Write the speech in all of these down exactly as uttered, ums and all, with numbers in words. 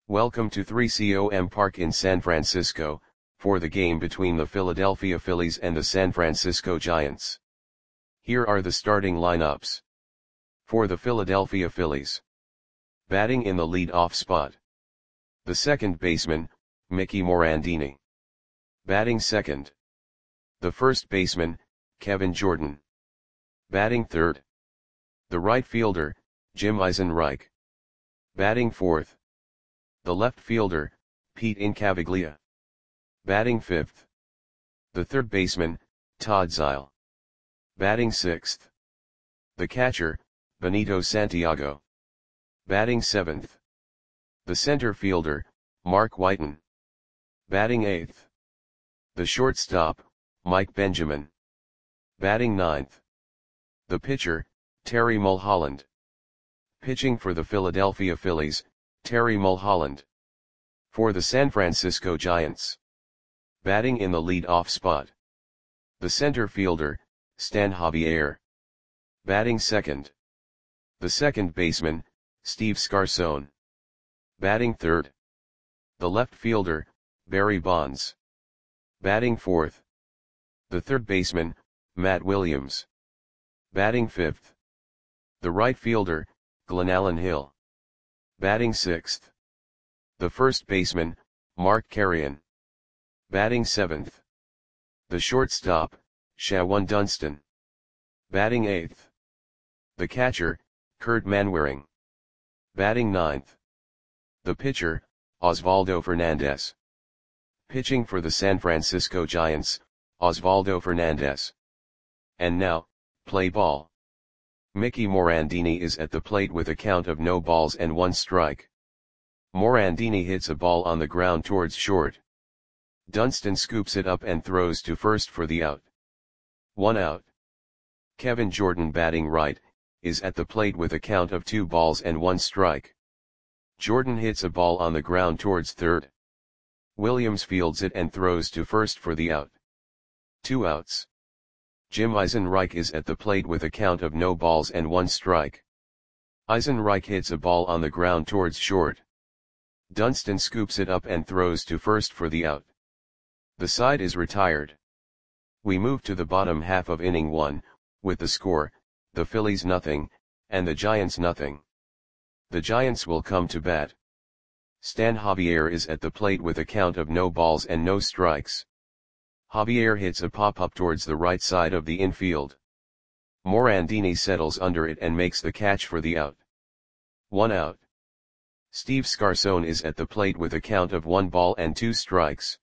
Welcome to three C O M Park in San Francisco, for the game between the Philadelphia Phillies and the San Francisco Giants. Here are the starting lineups. For the Philadelphia Phillies. Batting in the lead-off spot. The second baseman, Mickey Morandini. Batting second. The first baseman, Kevin Jordan. Batting third. The right fielder, Jim Eisenreich. Batting fourth. The left fielder, Pete Incaviglia. Batting fifth. The third baseman, Todd Zeile. Batting sixth. The catcher, Benito Santiago. Batting seventh. The center fielder, Mark Whiten. Batting eighth. The shortstop, Mike Benjamin. Batting ninth. The pitcher, Terry Mulholland. Pitching for the Philadelphia Phillies, Terry Mulholland. For the San Francisco Giants. Batting in the lead-off spot. The center fielder, Stan Javier. Batting second. The second baseman, Steve Scarson. Batting third. The left fielder, Barry Bonds. Batting fourth. The third baseman, Matt Williams. Batting fifth. The right fielder, Glenallen Hill. Batting sixth. The first baseman, Mark Carreon. Batting seventh. The shortstop, Shawon Dunston. Batting eighth. The catcher, Kurt Manwaring. Batting ninth. The pitcher, Osvaldo Fernandez. Pitching for the San Francisco Giants, Osvaldo Fernandez. And now, play ball. Mickey Morandini is at the plate with a count of no balls and one strike. Morandini hits a ball on the ground towards short. Dunston scoops it up and throws to first for the out. One out. Kevin Jordan, batting right, is at the plate with a count of two balls and one strike. Jordan hits a ball on the ground towards third. Williams fields it and throws to first for the out. Two outs. Jim Eisenreich is at the plate with a count of no balls and one strike. Eisenreich hits a ball on the ground towards short. Dunston scoops it up and throws to first for the out. The side is retired. We move to the bottom half of inning one, with the score, the Phillies nothing, and the Giants nothing. The Giants will come to bat. Stan Javier is at the plate with a count of no balls and no strikes. Javier hits a pop-up towards the right side of the infield. Morandini settles under it and makes the catch for the out. One out. Steve Scarson is at the plate with a count of one ball and two strikes.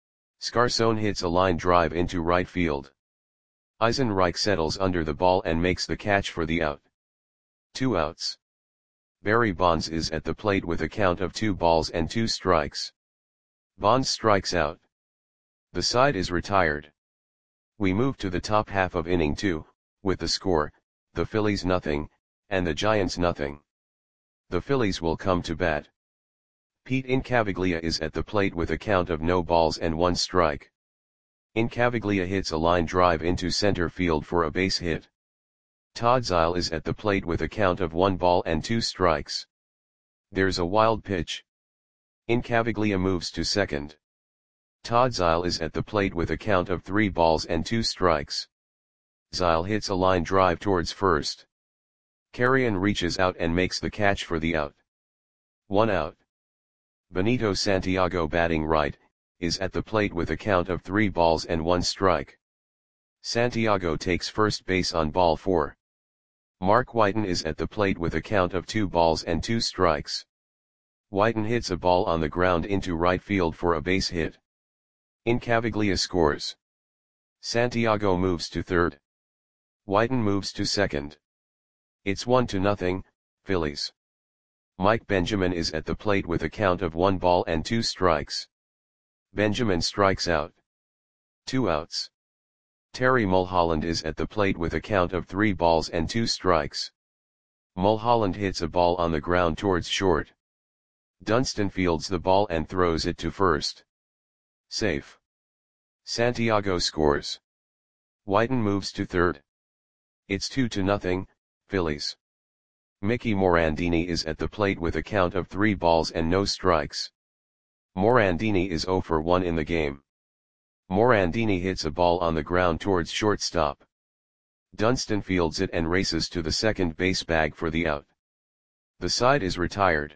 Scarson hits a line drive into right field. Eisenreich settles under the ball and makes the catch for the out. Two outs. Barry Bonds is at the plate with a count of two balls and two strikes. Bonds strikes out. The side is retired. We move to the top half of inning two, with the score, the Phillies nothing, and the Giants nothing. The Phillies will come to bat. Pete Incaviglia is at the plate with a count of no balls and one strike. Incaviglia hits a line drive into center field for a base hit. Todd Zeile is at the plate with a count of one ball and two strikes. There's a wild pitch. Incaviglia moves to second. Todd Zeile is at the plate with a count of three balls and two strikes. Zeile hits a line drive towards first. Carreon reaches out and makes the catch for the out. One out. Benito Santiago, batting right, is at the plate with a count of three balls and one strike. Santiago takes first base on ball four. Mark Whiten is at the plate with a count of two balls and two strikes. Whiten hits a ball on the ground into right field for a base hit. Incaviglia scores. Santiago moves to third. Whiten moves to second. It's one to nothing, Phillies. Mike Benjamin is at the plate with a count of one ball and two strikes. Benjamin strikes out. Two outs. Terry Mulholland is at the plate with a count of three balls and two strikes. Mulholland hits a ball on the ground towards short. Dunston fields the ball and throws it to first. Safe. Santiago scores. Whiten moves to third. It's two to nothing, Phillies. Mickey Morandini is at the plate with a count of three balls and no strikes. Morandini is zero for one in the game. Morandini hits a ball on the ground towards shortstop. Dunston fields it and races to the second base bag for the out. The side is retired.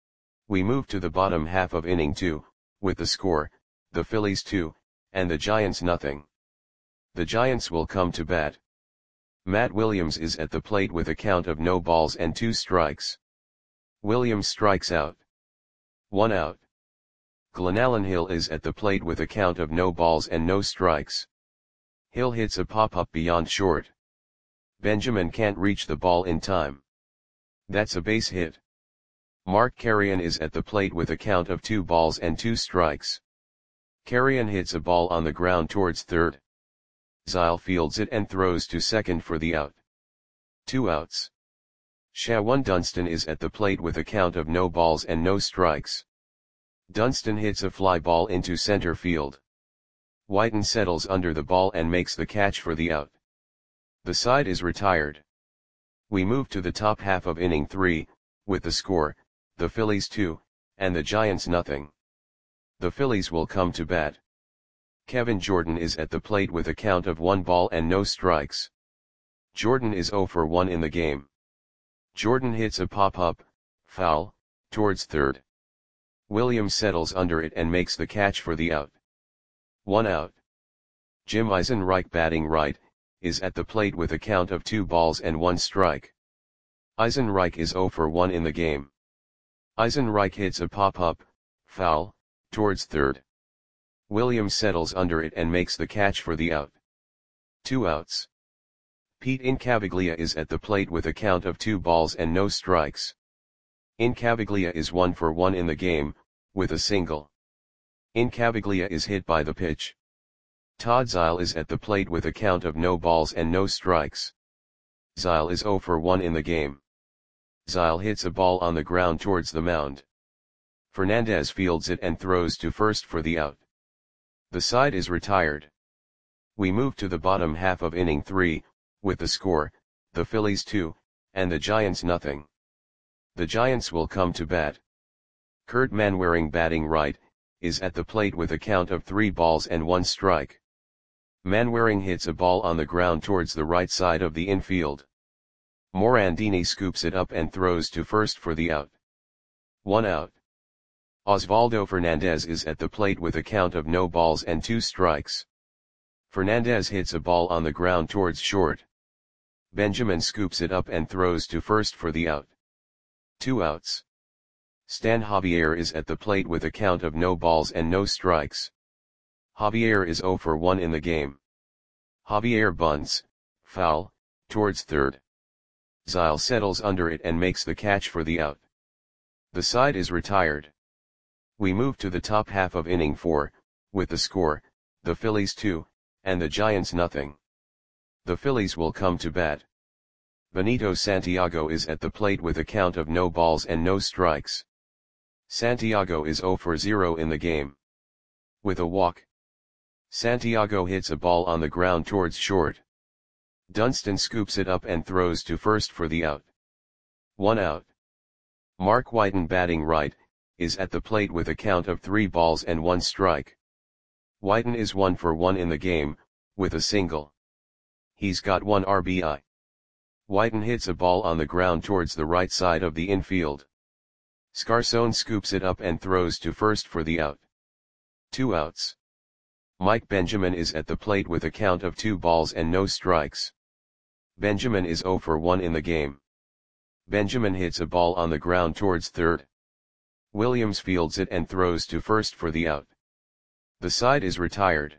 We move to the bottom half of inning two, with the score, the Phillies two, and the Giants nothing. The Giants will come to bat. Matt Williams is at the plate with a count of no balls and two strikes. Williams strikes out. One out. Glenallen Hill is at the plate with a count of no balls and no strikes. Hill hits a pop-up beyond short. Benjamin can't reach the ball in time. That's a base hit. Mark Carrion is at the plate with a count of two balls and two strikes. Carrion hits a ball on the ground towards third. Zile fields it and throws to second for the out. Two outs. Shawan Dunston is at the plate with a count of no balls and no strikes. Dunston hits a fly ball into center field. Whiten settles under the ball and makes the catch for the out. The side is retired. We move to the top half of inning three, with the score, the Phillies two, and the Giants nothing. The Phillies will come to bat. Kevin Jordan is at the plate with a count of one ball and no strikes. Jordan is zero for one in the game. Jordan hits a pop-up, foul, towards third. Williams settles under it and makes the catch for the out. One out. Jim Eisenreich, batting right, is at the plate with a count of two balls and one strike. Eisenreich is zero for one in the game. Eisenreich hits a pop-up, foul, towards third. Williams settles under it and makes the catch for the out. Two outs. Pete Incaviglia is at the plate with a count of two balls and no strikes. Incaviglia is one for one in the game, with a single. Incaviglia is hit by the pitch. Todd Zile is at the plate with a count of no balls and no strikes. Zile is zero for one in the game. Zile hits a ball on the ground towards the mound. Fernandez fields it and throws to first for the out. The side is retired. We move to the bottom half of inning three, with the score, the Phillies two, and the Giants nothing. The Giants will come to bat. Kurt Manwaring, batting right, is at the plate with a count of three balls and one strike. Manwaring hits a ball on the ground towards the right side of the infield. Morandini scoops it up and throws to first for the out. One out. Osvaldo Fernandez is at the plate with a count of no balls and two strikes. Fernandez hits a ball on the ground towards short. Benjamin scoops it up and throws to first for the out. Two outs. Stan Javier is at the plate with a count of no balls and no strikes. Javier is zero for one in the game. Javier bunts, foul, towards third. Zile settles under it and makes the catch for the out. The side is retired. We move to the top half of inning four, with the score, the Phillies two, and the Giants nothing. The Phillies will come to bat. Benito Santiago is at the plate with a count of no balls and no strikes. Santiago is zero for zero in the game. With a walk. Santiago hits a ball on the ground towards short. Dunston scoops it up and throws to first for the out. One out. Mark Whiten, batting right, is at the plate with a count of three balls and one strike. Whiten is one for one in the game, with a single. He's got one R B I. Whiten hits a ball on the ground towards the right side of the infield. Scarson scoops it up and throws to first for the out. Two outs. Mike Benjamin is at the plate with a count of two balls and no strikes. Benjamin is zero for one in the game. Benjamin hits a ball on the ground towards third. Williams fields it and throws to first for the out. The side is retired.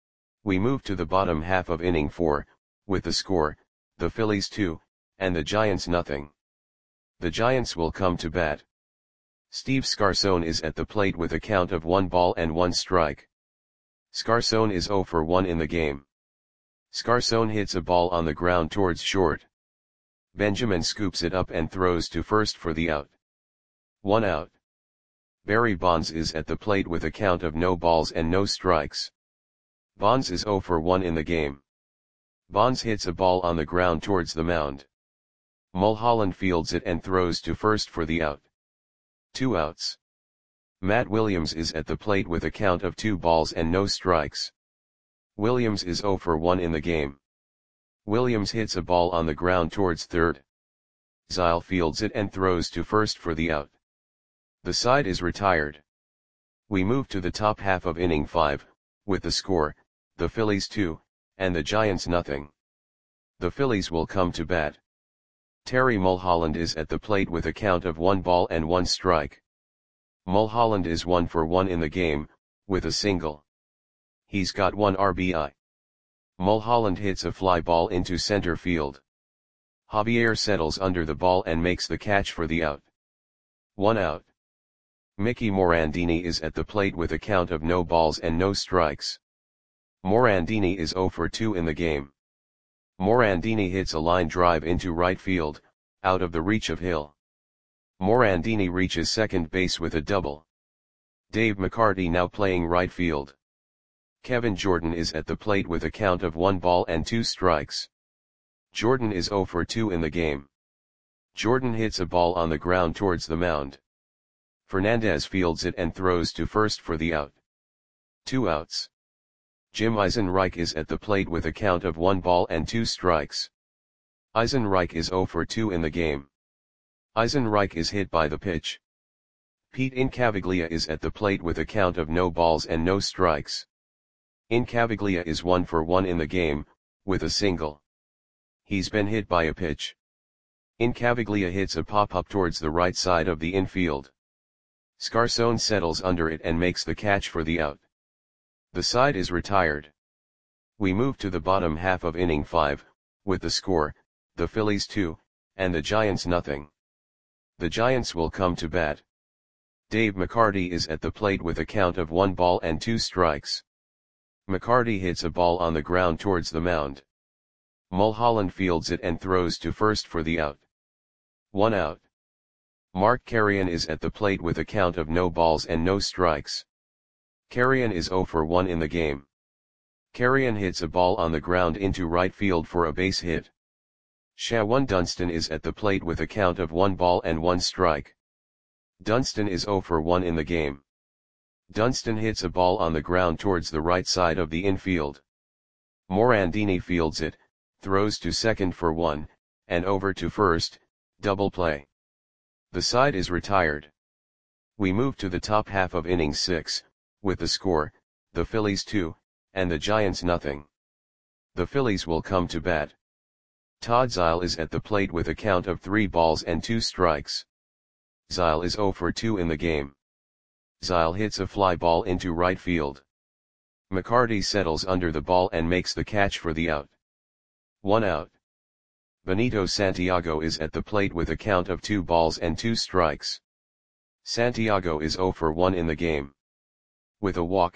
We move to the bottom half of inning four, with the score, the Phillies two, and the Giants nothing. The Giants will come to bat. Steve Scarson is at the plate with a count of one ball and one strike. Scarson is zero for one in the game. Scarson hits a ball on the ground towards short. Benjamin scoops it up and throws to first for the out. One out. Barry Bonds is at the plate with a count of no balls and no strikes. Bonds is zero for one in the game. Bonds hits a ball on the ground towards the mound. Mulholland fields it and throws to first for the out. Two outs. Matt Williams is at the plate with a count of two balls and no strikes. Williams is oh for one in the game. Williams hits a ball on the ground towards third. Zile fields it and throws to first for the out. The side is retired. We move to the top half of inning five, with the score, the Phillies two, and the Giants nothing. The Phillies will come to bat. Terry Mulholland is at the plate with a count of one ball and one strike. Mulholland is one for one in the game, with a single. He's got one R B I. Mulholland hits a fly ball into center field. Javier settles under the ball and makes the catch for the out. One out. Mickey Morandini is at the plate with a count of no balls and no strikes. Morandini is oh for two in the game. Morandini hits a line drive into right field, out of the reach of Hill. Morandini reaches second base with a double. Dave McCarty now playing right field. Kevin Jordan is at the plate with a count of one ball and two strikes. Jordan is oh for two in the game. Jordan hits a ball on the ground towards the mound. Fernandez fields it and throws to first for the out. Two outs. Jim Eisenreich is at the plate with a count of one ball and two strikes. Eisenreich is oh for two in the game. Eisenreich is hit by the pitch. Pete Incaviglia is at the plate with a count of no balls and no strikes. Incaviglia is one for one in the game, with a single. He's been hit by a pitch. Incaviglia hits a pop-up towards the right side of the infield. Scarson settles under it and makes the catch for the out. The side is retired. We move to the bottom half of inning five, with the score, the Phillies two, and the Giants nothing. The Giants will come to bat. Dave McCarty is at the plate with a count of one ball and two strikes. McCarty hits a ball on the ground towards the mound. Mulholland fields it and throws to first for the out. One out. Mark Carrion is at the plate with a count of no balls and no strikes. Carrion is oh for one in the game. Carrion hits a ball on the ground into right field for a base hit. Shawan Dunston is at the plate with a count of one ball and one strike. Dunston is oh for one in the game. Dunston hits a ball on the ground towards the right side of the infield. Morandini fields it, throws to second for one, and over to first, double play. The side is retired. We move to the top half of inning six, with the score, the Phillies two, and the Giants nothing. The Phillies will come to bat. Todd Zile is at the plate with a count of three balls and two strikes. Zile is oh for two in the game. Zile hits a fly ball into right field. McCarty settles under the ball and makes the catch for the out. One out. Benito Santiago is at the plate with a count of two balls and two strikes. Santiago is oh for one in the game. With a walk.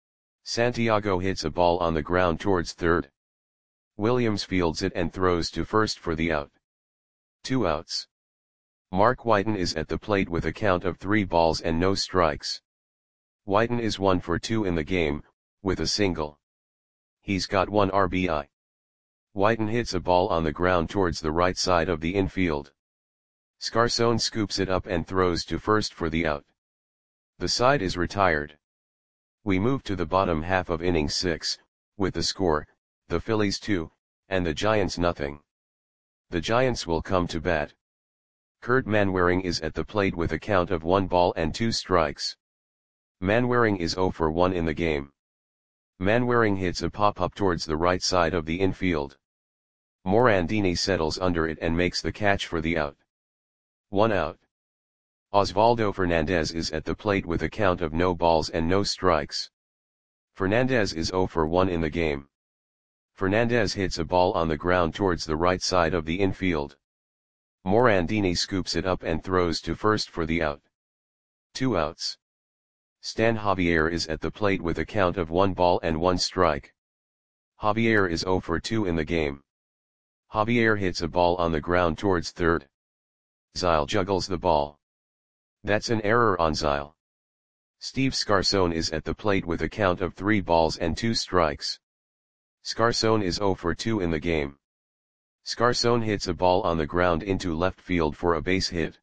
Santiago hits a ball on the ground towards third. Williams fields it and throws to first for the out. Two outs. Mark Whiten is at the plate with a count of three balls and no strikes. Whiten is one for two in the game, with a single. He's got one R B I. Whiten hits a ball on the ground towards the right side of the infield. Scarson scoops it up and throws to first for the out. The side is retired. We move to the bottom half of inning six, with the score, the Phillies two, and the Giants nothing. The Giants will come to bat. Kurt Manwaring is at the plate with a count of one ball and two strikes. Manwaring is oh for one in the game. Manwaring hits a pop-up towards the right side of the infield. Morandini settles under it and makes the catch for the out. One out. Osvaldo Fernandez is at the plate with a count of no balls and no strikes. Fernandez is oh for one in the game. Fernandez hits a ball on the ground towards the right side of the infield. Morandini scoops it up and throws to first for the out. Two outs. Stan Javier is at the plate with a count of one ball and one strike. Javier is oh for two in the game. Javier hits a ball on the ground towards third. Zile juggles the ball. That's an error on Zile. Steve Scarson is at the plate with a count of three balls and two strikes. Scarson is oh for two in the game. Scarson hits a ball on the ground into left field for a base hit.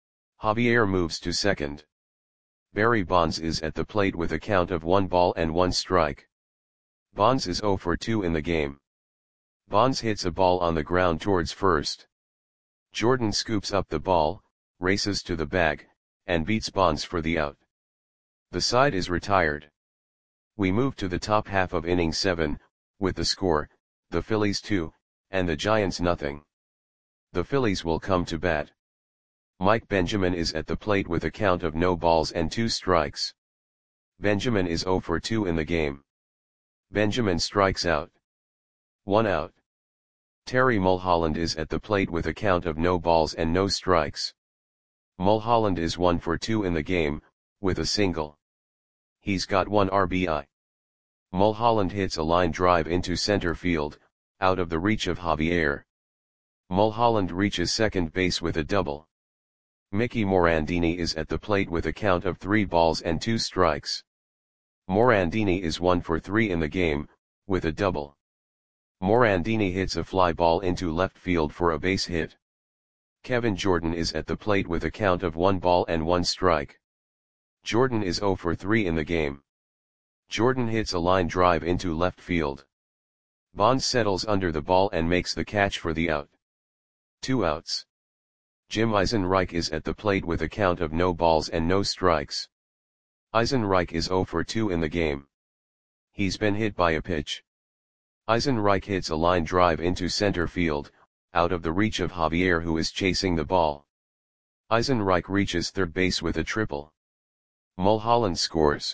Javier moves to second. Barry Bonds is at the plate with a count of one ball and one strike. Bonds is zero for two in the game. Bonds hits a ball on the ground towards first. Jordan scoops up the ball, races to the bag, and beats Bonds for the out. The side is retired. We move to the top half of inning seven, with the score, the Phillies two, and the Giants nothing. The Phillies will come to bat. Mike Benjamin is at the plate with a count of no balls and two strikes. Benjamin is zero for two in the game. Benjamin strikes out. One out. Terry Mulholland is at the plate with a count of no balls and no strikes. Mulholland is one for two in the game, with a single. He's got one R B I. Mulholland hits a line drive into center field, out of the reach of Javier. Mulholland reaches second base with a double. Mickey Morandini is at the plate with a count of three balls and two strikes. Morandini is one for three in the game, with a double. Morandini hits a fly ball into left field for a base hit. Kevin Jordan is at the plate with a count of one ball and one strike. Jordan is zero for three in the game. Jordan hits a line drive into left field. Bonds settles under the ball and makes the catch for the out. Two outs. Jim Eisenreich is at the plate with a count of no balls and no strikes. Eisenreich is zero for two in the game. He's been hit by a pitch. Eisenreich hits a line drive into center field, out of the reach of Javier who is chasing the ball. Eisenreich reaches third base with a triple. Mulholland scores.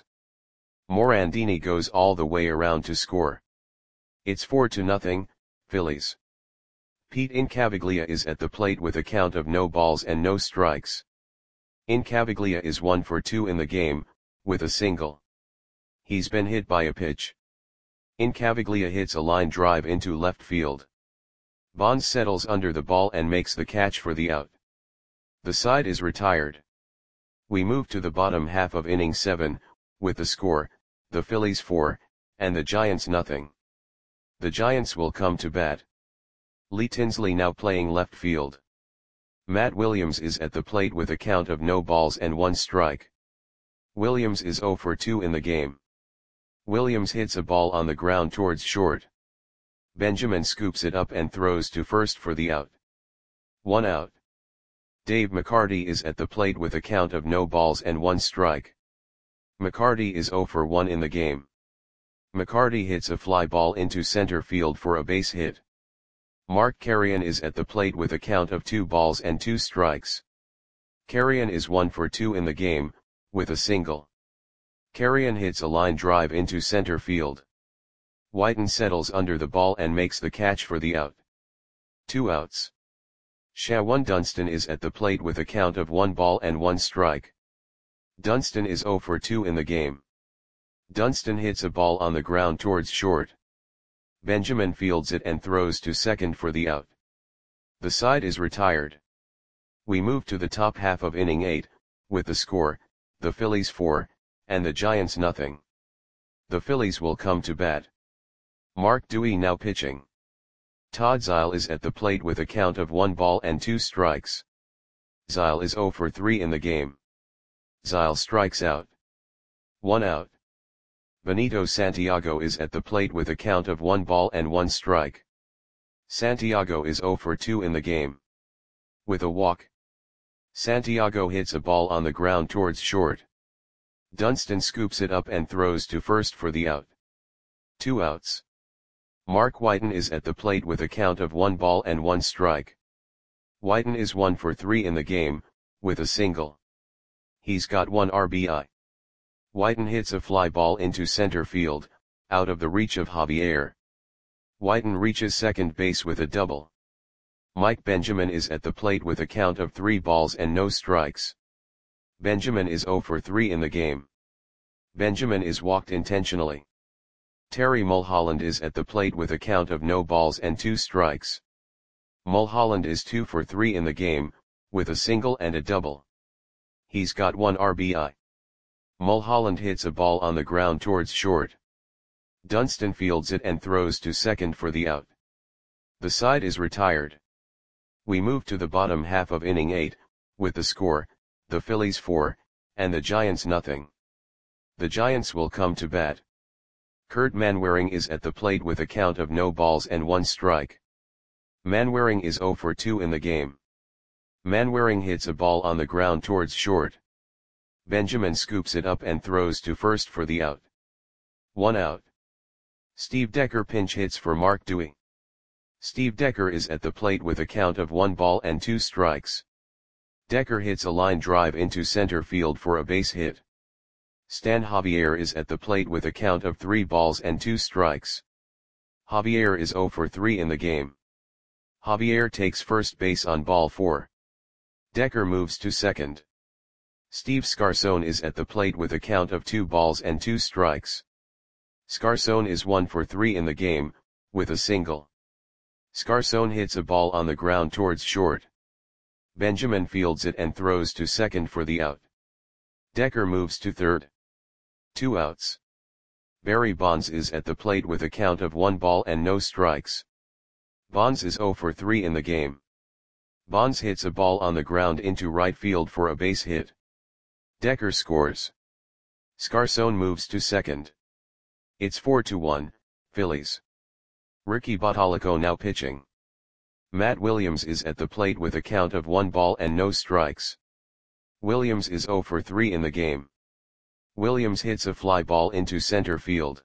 Morandini goes all the way around to score. It's four to nothing, Phillies. Pete Incaviglia is at the plate with a count of no balls and no strikes. Incaviglia is one for two in the game, with a single. He's been hit by a pitch. Incaviglia hits a line drive into left field. Bonds settles under the ball and makes the catch for the out. The side is retired. We move to the bottom half of inning seven, with the score, the Phillies four, and the Giants nothing. The Giants will come to bat. Lee Tinsley now playing left field. Matt Williams is at the plate with a count of no balls and one strike. Williams is zero for two in the game. Williams hits a ball on the ground towards short. Benjamin scoops it up and throws to first for the out. One out. Dave McCarty is at the plate with a count of no balls and one strike. McCarty is zero for one in the game. McCarty hits a fly ball into center field for a base hit. Mark Carrion is at the plate with a count of two balls and two strikes. Carrion is one for two in the game, with a single. Carrion hits a line drive into center field. Whiten settles under the ball and makes the catch for the out. Two outs. Shawan Dunston is at the plate with a count of one ball and one strike. Dunston is zero for two in the game. Dunston hits a ball on the ground towards short. Benjamin fields it and throws to second for the out. The side is retired. We move to the top half of inning eight, with the score, the Phillies four, and the Giants nothing. The Phillies will come to bat. Mark Dewey now pitching. Todd Zeile is at the plate with a count of one ball and two strikes. Zeile is zero for three in the game. Zeile strikes out. One out. Benito Santiago is at the plate with a count of one ball and one strike. Santiago is zero for two in the game. With a walk. Santiago hits a ball on the ground towards short. Dunston scoops it up and throws to first for the out. Two outs. Mark Whiten is at the plate with a count of one ball and one strike. Whiten is one for three in the game, with a single. He's got one R B I. Whiten hits a fly ball into center field, out of the reach of Javier. Whiten reaches second base with a double. Mike Benjamin is at the plate with a count of three balls and no strikes. Benjamin is zero for three in the game. Benjamin is walked intentionally. Terry Mulholland is at the plate with a count of no balls and two strikes. Mulholland is two for three in the game, with a single and a double. He's got one R B I. Mulholland hits a ball on the ground towards short. Dunston fields it and throws to second for the out. The side is retired. We move to the bottom half of inning eight, with the score, the Phillies four, and the Giants nothing. The Giants will come to bat. Kurt Manwaring is at the plate with a count of no balls and one strike. Manwaring is oh for two in the game. Manwaring hits a ball on the ground towards short. Benjamin scoops it up and throws to first for the out. One out. Steve Decker pinch hits for Mark Dewey. Steve Decker is at the plate with a count of one ball and two strikes. Decker hits a line drive into center field for a base hit. Stan Javier is at the plate with a count of three balls and two strikes. Javier is oh for three in the game. Javier takes first base on ball four. Decker moves to second. Steve Scarson is at the plate with a count of two balls and two strikes. Scarson is one for three in the game, with a single. Scarson hits a ball on the ground towards short. Benjamin fields it and throws to second for the out. Decker moves to third. Two outs. Barry Bonds is at the plate with a count of one ball and no strikes. Bonds is oh for three in the game. Bonds hits a ball on the ground into right field for a base hit. Decker scores. Scarson moves to second. It's four to one, Phillies. Ricky Bottalico now pitching. Matt Williams is at the plate with a count of one ball and no strikes. Williams is oh for three in the game. Williams hits a fly ball into center field.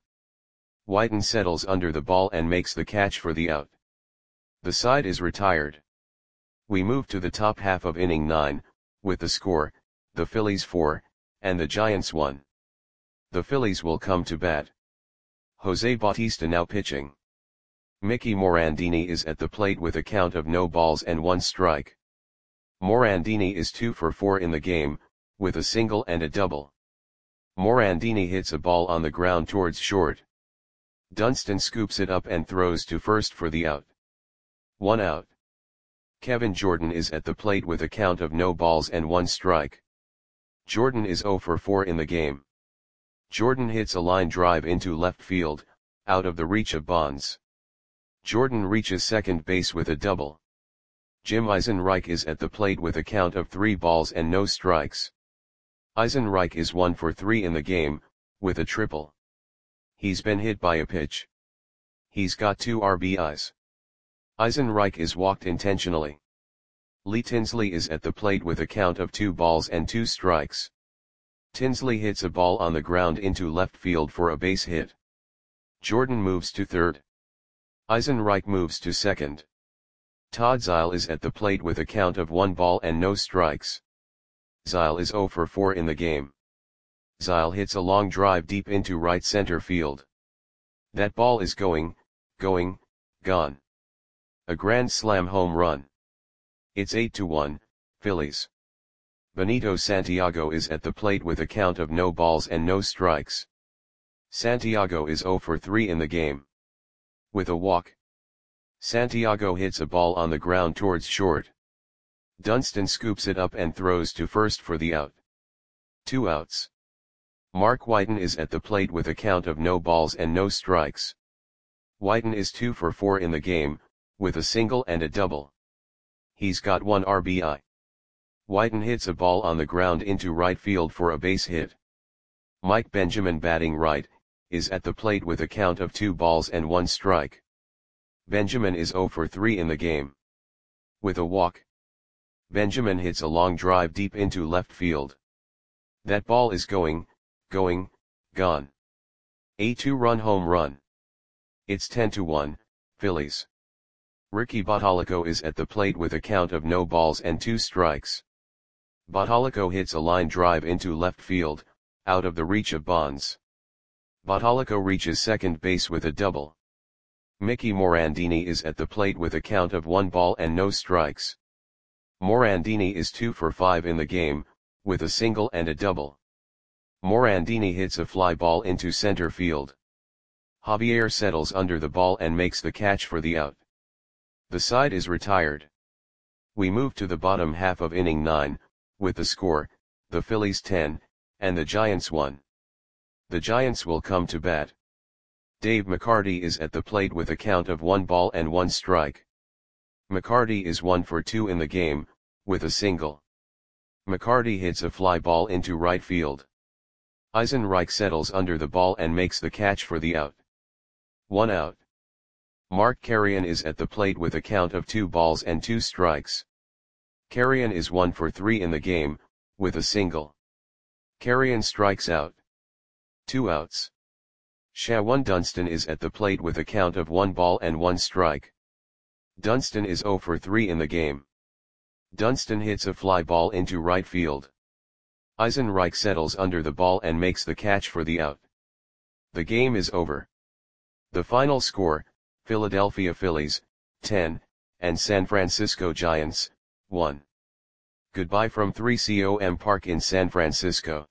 Whiten settles under the ball and makes the catch for the out. The side is retired. We move to the top half of inning nine, with the score, the Phillies four, and the Giants one. The Phillies will come to bat. Jose Bautista now pitching. Mickey Morandini is at the plate with a count of no balls and one strike. Morandini is two for four in the game, with a single and a double. Morandini hits a ball on the ground towards short. Dunston scoops it up and throws to first for the out. One out. Kevin Jordan is at the plate with a count of no balls and one strike. Jordan is oh for four in the game. Jordan hits a line drive into left field, out of the reach of Bonds. Jordan reaches second base with a double. Jim Eisenreich is at the plate with a count of three balls and no strikes. Eisenreich is one for three in the game, with a triple. He's been hit by a pitch. He's got two R B Is. Eisenreich is walked intentionally. Lee Tinsley is at the plate with a count of two balls and two strikes. Tinsley hits a ball on the ground into left field for a base hit. Jordan moves to third. Eisenreich moves to second. Todd Zeile is at the plate with a count of one ball and no strikes. Zeile is oh for four in the game. Zeile hits a long drive deep into right center field. That ball is going, going, gone. A grand slam home run. It's eight to one, Phillies. Benito Santiago is at the plate with a count of no balls and no strikes. Santiago is oh for three in the game. With a walk. Santiago hits a ball on the ground towards short. Dunston scoops it up and throws to first for the out. Two outs. Mark Whiten is at the plate with a count of no balls and no strikes. Whiten is two for four in the game, with a single and a double. He's got one R B I. Whiten hits a ball on the ground into right field for a base hit. Mike Benjamin, batting right, is at the plate with a count of two balls and one strike. Benjamin is oh for three in the game. With a walk. Benjamin hits a long drive deep into left field. That ball is going, going, gone. A two-run home run. It's ten to one, Phillies. Ricky Bottalico is at the plate with a count of no balls and two strikes. Bottalico hits a line drive into left field, out of the reach of Bonds. Bottalico reaches second base with a double. Mickey Morandini is at the plate with a count of one ball and no strikes. Morandini is two for five in the game, with a single and a double. Morandini hits a fly ball into center field. Javier settles under the ball and makes the catch for the out. The side is retired. We move to the bottom half of inning nine, with the score, the Phillies ten, and the Giants one. The Giants will come to bat. Dave McCarty is at the plate with a count of one ball and one strike. McCarty is one for two in the game, with a single. McCarty hits a fly ball into right field. Eisenreich settles under the ball and makes the catch for the out. One out. Mark Carrion is at the plate with a count of two balls and two strikes. Carrion is one for three in the game, with a single. Carrion strikes out. Two outs. Shawan Dunston is at the plate with a count of one ball and one strike. Dunston is zero for three in the game. Dunston hits a fly ball into right field. Eisenreich settles under the ball and makes the catch for the out. The game is over. The final score, Philadelphia Phillies, ten, and San Francisco Giants, one. Goodbye from three C O M Park in San Francisco.